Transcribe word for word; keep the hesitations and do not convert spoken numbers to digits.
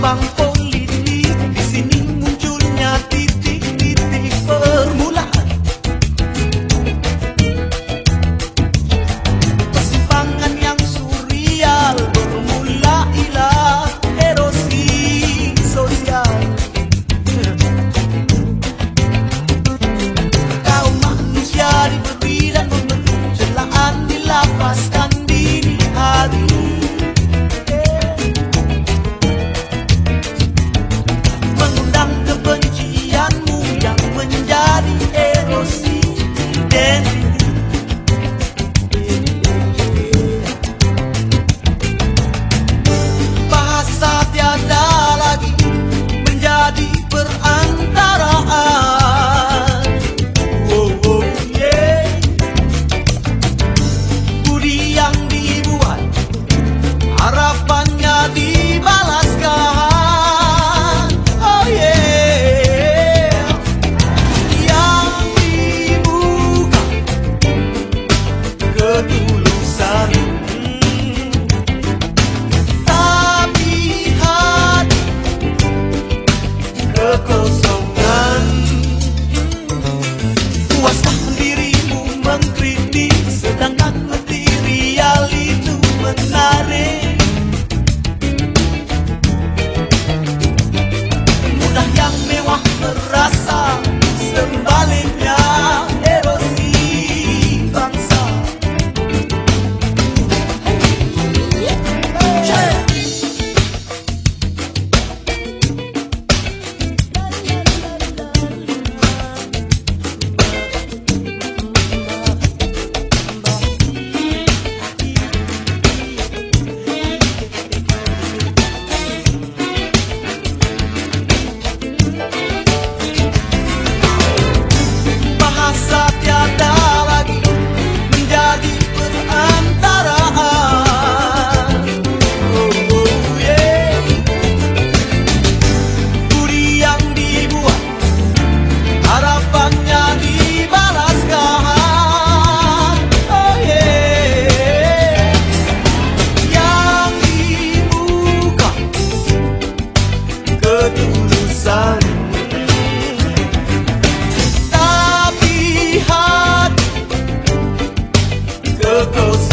ruang politik, di sini munculnya titik-titik permulaan. Persimpangan yang surreal bermula ilah erosi sosial. Kaum manusia diberi dan memberi celaan, dilapaskan dini hari. Mengundang kebencianmu yang menjadi erosi identiti. Bahasa tiada lagi menjadi perantaraan. Oh, oh, yeah. Budi yang dibuat, harapannya dibalaskan. Oh yeah. Yang dibuka ketulusan, tapi hati kekosongan. Puaskah dirimu mengkritik, sedangkan material itu menarik. Mudah yang mewah merasa, sebaliknya erosi bangsa. Bahasa tiada lagi menjadi perantaraan. Oh, oh, yeah. Budi yang dibuat, harapannya dibalaskan. Oh yeah. Yang dibuka ketulusan, tapi hati kekosongan.